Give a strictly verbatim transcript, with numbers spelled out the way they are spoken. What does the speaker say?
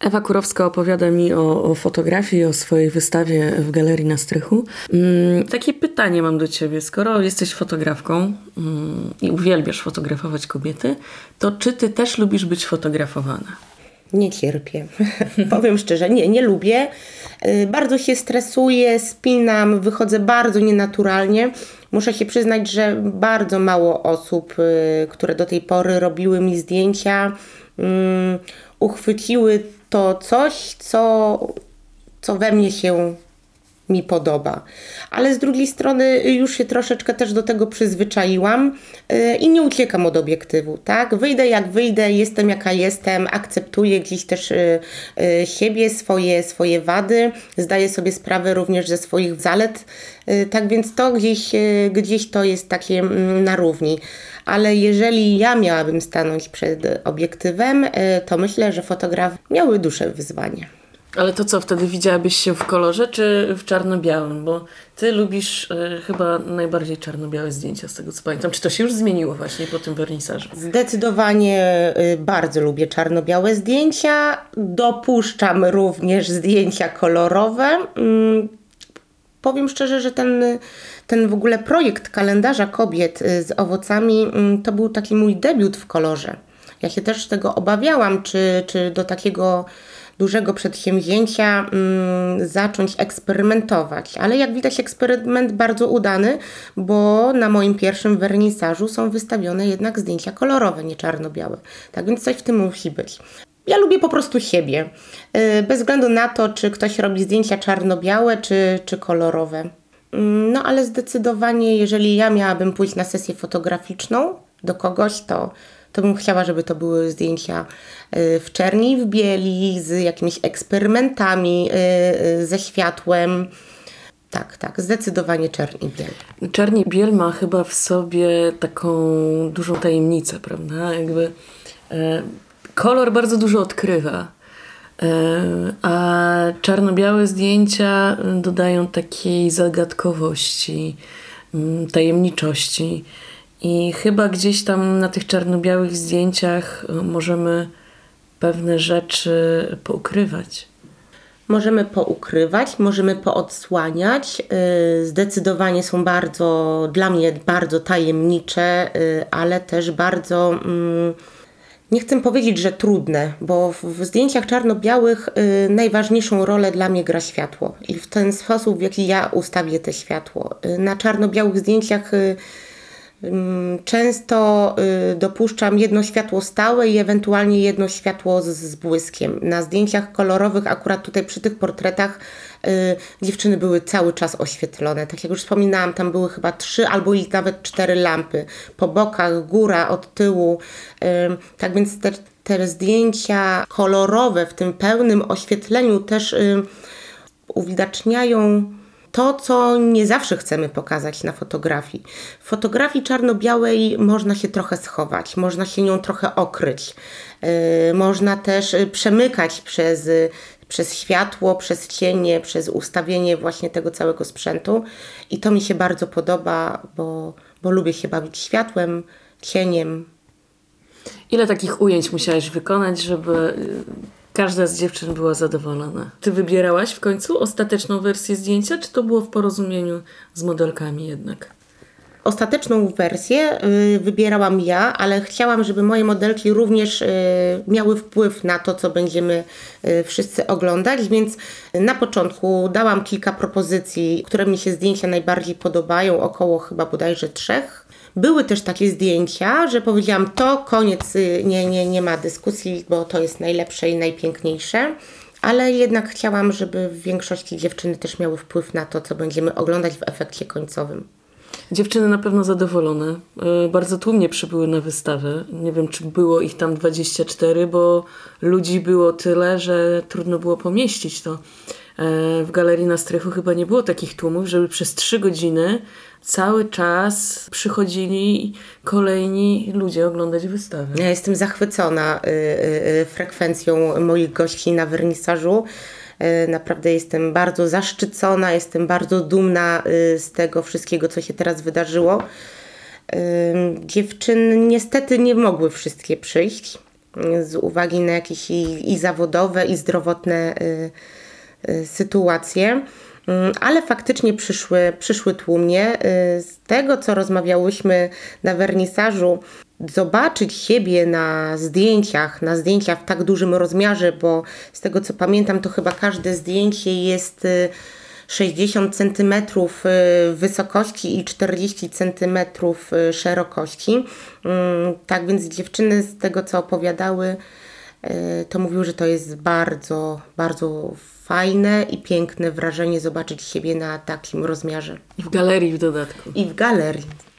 Ewa Kurowska opowiada mi o, o fotografii, o swojej wystawie w Galerii na Strychu. Mm, takie pytanie mam do ciebie. Skoro jesteś fotografką mm, i uwielbiasz fotografować kobiety, to czy ty też lubisz być fotografowana? Nie cierpię. Powiem szczerze, nie, nie lubię. Bardzo się stresuję, spinam, wychodzę bardzo nienaturalnie. Muszę się przyznać, że bardzo mało osób, które do tej pory robiły mi zdjęcia, um, uchwyciły to coś, co, co we mnie się mi podoba. Ale z drugiej strony już się troszeczkę też do tego przyzwyczaiłam yy, i nie uciekam od obiektywu, tak? Wyjdę jak wyjdę, jestem jaka jestem, akceptuję gdzieś też yy, yy, siebie, swoje, swoje wady, zdaję sobie sprawę również ze swoich zalet, yy, tak więc to gdzieś, yy, gdzieś to jest takie yy, na równi. Ale jeżeli ja miałabym stanąć przed obiektywem, yy, to myślę, że fotograf miałby duże wyzwanie. Ale to co, wtedy widziałabyś się w kolorze czy w czarno-białym? Bo ty lubisz y, chyba najbardziej czarno-białe zdjęcia, z tego co pamiętam. Czy to się już zmieniło właśnie po tym wernisażu? Zdecydowanie y, bardzo lubię czarno-białe zdjęcia. Dopuszczam również zdjęcia kolorowe. Mm, powiem szczerze, że ten, ten w ogóle projekt kalendarza kobiet y, z owocami y, to był taki mój debiut w kolorze. Ja się też tego obawiałam, czy, czy do takiego dużego przedsięwzięcia mm, zacząć eksperymentować. Ale jak widać eksperyment bardzo udany, bo na moim pierwszym wernisażu są wystawione jednak zdjęcia kolorowe, nie czarno-białe. Tak więc coś w tym musi być. Ja lubię po prostu siebie. Yy, bez względu na to, czy ktoś robi zdjęcia czarno-białe, czy, czy kolorowe. Yy, no ale zdecydowanie, jeżeli ja miałabym pójść na sesję fotograficzną do kogoś, to to bym chciała, żeby to były zdjęcia w czerni i w bieli, z jakimiś eksperymentami, ze światłem. Tak, tak, zdecydowanie czerń i biel. Czerń i biel ma chyba w sobie taką dużą tajemnicę, prawda? Jakby e, kolor bardzo dużo odkrywa, e, a czarno-białe zdjęcia dodają takiej zagadkowości, tajemniczości. I chyba gdzieś tam na tych czarno-białych zdjęciach możemy pewne rzeczy poukrywać. Możemy poukrywać, możemy poodsłaniać. Zdecydowanie są bardzo, dla mnie bardzo tajemnicze, ale też bardzo, nie chcę powiedzieć, że trudne, bo w zdjęciach czarno-białych najważniejszą rolę dla mnie gra światło. I w ten sposób, w jaki ja ustawię te światło. Na czarno-białych zdjęciach często y, dopuszczam jedno światło stałe i ewentualnie jedno światło z, z błyskiem. Na zdjęciach kolorowych, akurat tutaj przy tych portretach, y, dziewczyny były cały czas oświetlone. Tak jak już wspominałam, tam były chyba trzy albo i nawet cztery lampy. Po bokach, góra, od tyłu. Y, tak więc te, te zdjęcia kolorowe w tym pełnym oświetleniu też y, uwidaczniają to, co nie zawsze chcemy pokazać na fotografii. W fotografii czarno-białej można się trochę schować, można się nią trochę okryć. Yy, można też przemykać przez, przez światło, przez cienie, przez ustawienie właśnie tego całego sprzętu. I to mi się bardzo podoba, bo, bo lubię się bawić światłem, cieniem. Ile takich ujęć musiałaś wykonać, żeby każda z dziewczyn była zadowolona? Ty wybierałaś w końcu ostateczną wersję zdjęcia, czy to było w porozumieniu z modelkami jednak? Ostateczną wersję y, wybierałam ja, ale chciałam, żeby moje modelki również y, miały wpływ na to, co będziemy y, wszyscy oglądać, więc na początku dałam kilka propozycji, które mi się zdjęcia najbardziej podobają, około chyba bodajże trzech. Były też takie zdjęcia, że powiedziałam, to koniec, y, nie, nie, nie ma dyskusji, bo to jest najlepsze i najpiękniejsze. Ale jednak chciałam, żeby w większości dziewczyny też miały wpływ na to, co będziemy oglądać w efekcie końcowym. Dziewczyny na pewno zadowolone. Bardzo tłumnie przybyły na wystawę. Nie wiem, czy było ich tam dwadzieścia cztery, bo ludzi było tyle, że trudno było pomieścić to. W Galerii na Strychu chyba nie było takich tłumów, żeby przez trzy godziny cały czas przychodzili kolejni ludzie oglądać wystawę. Ja jestem zachwycona y, y, frekwencją moich gości na wernisażu. Naprawdę jestem bardzo zaszczycona, jestem bardzo dumna z tego wszystkiego, co się teraz wydarzyło. Dziewczyny niestety nie mogły wszystkie przyjść. z uwagi na jakieś i, i zawodowe, i zdrowotne y, y, sytuacje. Ale faktycznie przyszły, przyszły tłumnie. Z tego, co rozmawiałyśmy na wernisażu, zobaczyć siebie na zdjęciach, na zdjęciach w tak dużym rozmiarze, bo z tego, co pamiętam, to chyba każde zdjęcie jest sześćdziesiąt centymetrów wysokości i czterdzieści centymetrów szerokości. Tak więc dziewczyny z tego, co opowiadały, to mówiły, że to jest bardzo, bardzo fajne i piękne wrażenie zobaczyć siebie na takim rozmiarze. I w galerii w dodatku. I w galerii.